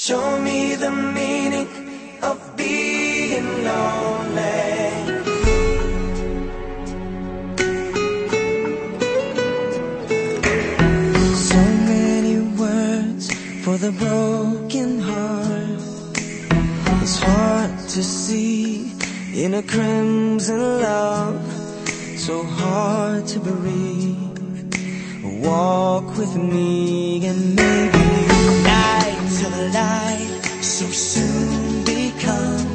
Show me the meaning of being lonely. So many words for the broken heart. It's hard to see in a crimson love, so hard to breathe. Walk with me and maybe night till the light so soon become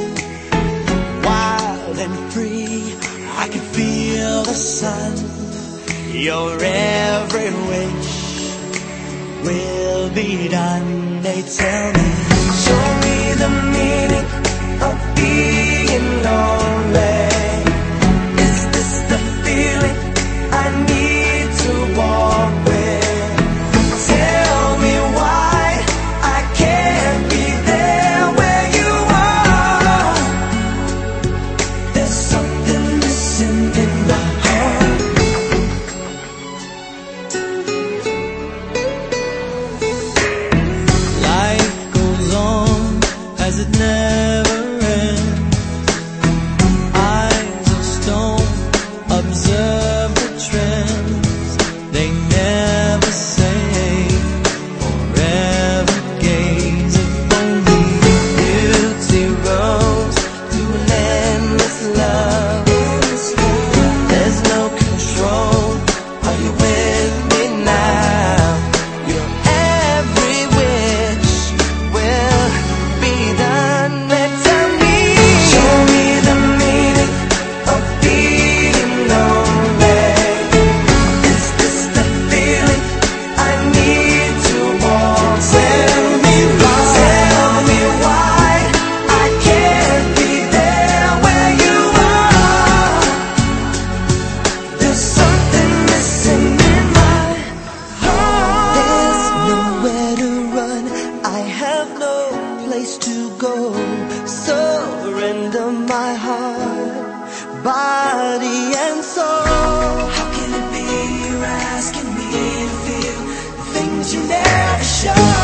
wild and free. I can feel the sun. Your every wish will be done. They tell me, show me the meaning of being lonely. Is this the feeling I need to walk with? Tell me why I can't be there where you are. There's something missing in my heart. Life goes on as it never ends. Eyes of stone observe the trends. They never say, forever gaze. If only beauty rose to an endless love. There's no control. Are you with me now? Your every wish will be done. Tell me, show me the meaning of being lonely. Is this the feeling I need to walk? Tell me why I can't be there where you are. There's something missing in my heart. There's nowhere to run. I have no place to go. Surrender my heart, body and soul. How can it be you're asking me to feel the things you never show?